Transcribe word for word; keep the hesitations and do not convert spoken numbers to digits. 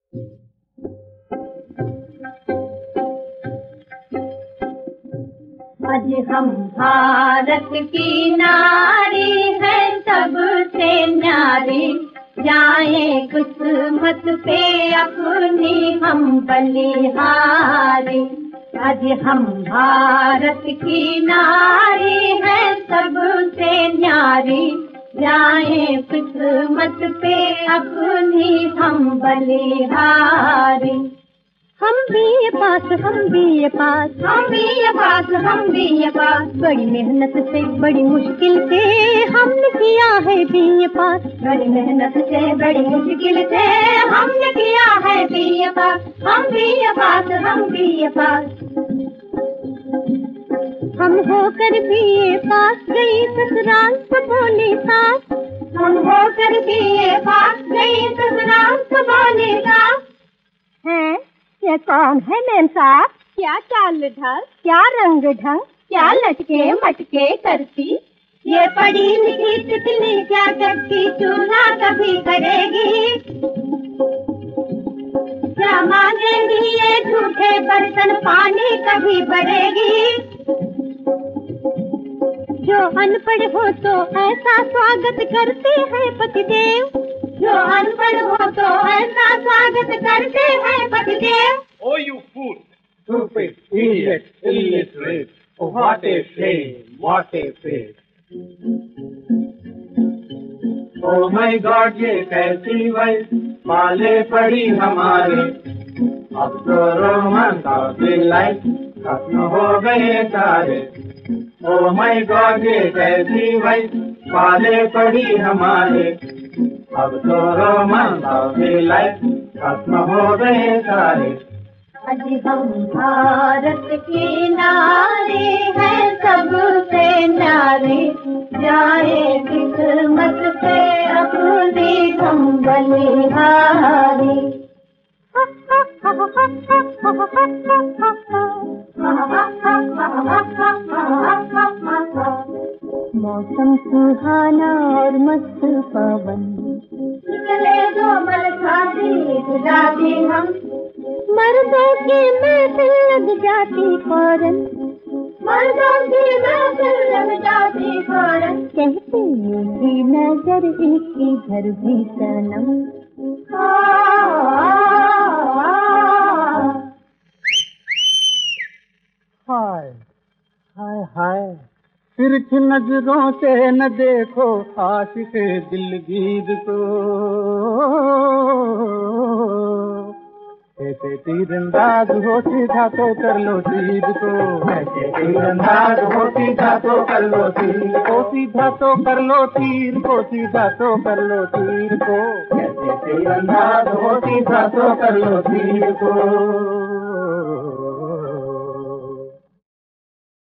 आज हम भारत की नारी है सबसे न्यारी, जाए किस्मत पे अपनी हम बलिहारी। आज हम भारत की नारी है सबसे न्यारी, जाए किस्मत पे अपनी हम बलिहारी। हम भी ये पास, हम भी ये पास, हम भी ये पास, हम भी ये पास। बड़ी मेहनत से बड़ी मुश्किल से हमने किया है बी ए पास। बड़ी मेहनत से बड़ी मुश्किल से हमने किया है बी ए पास। हम भी ये पास, हम भी ये पास। हम होकर बी ए पास गई ससुराल तो बोली सास। हम होकर बी ए पास गई ससुराल तो बोली सास। हैं ये कौन है मैम साहब? क्या चाल ढल, क्या रंग ढंग, क्या लटके मटके करती। ये पढ़ी लिखी तितली क्या करती, चूल्हा कभी करेगी। क्या मांगेगी ये झूठे बर्तन, पानी कभी भरेगी। जो अनपढ़ हो तो ऐसा स्वागत करते हैं पतिदेव। जो अनपढ़ हो तो ऐसा स्वागत करते हैं पतिदेव। Oh, you fool! Stupid, idiot, illiterate! Oh, what a shame! What a fate! Oh my God, ये कैसी वही पाले पड़ी हमारे। अब तो रोमांस और लाइफ खत्म हो गए सारे। Oh my God, ये कैसी वही पाले पड़ी हमारे। अब तो रोमांस और लाइफ खत्म हो गए सारे। आज हम भारत की नारी है सबसे न्यारी, जाए किस्मत पे अपनी हम बलिहारी। मौसम सुहाना और मस्त पवन, निकले जो मल खाती गुलाबी हम। मर्दों की महफिल लग जाती फौरन, मर्दों की महफिल लग जाती फौरन। कहते मेरी नजर इसकी घर भी सनम। हाय हाय हाय, तिरछी नजरों से न देखो आशिक दिलगीर को। ऐसे तीरंदाज हो सीधा तो कर लो तीर को। ऐसे तीरंदाज हो सीधा तो कर लो तीर को। सीधा तो कर लो तीर को, सीधा तो कर लो तीर को। ऐसे तीरंदाज हो सीधा तो कर लो तीर को।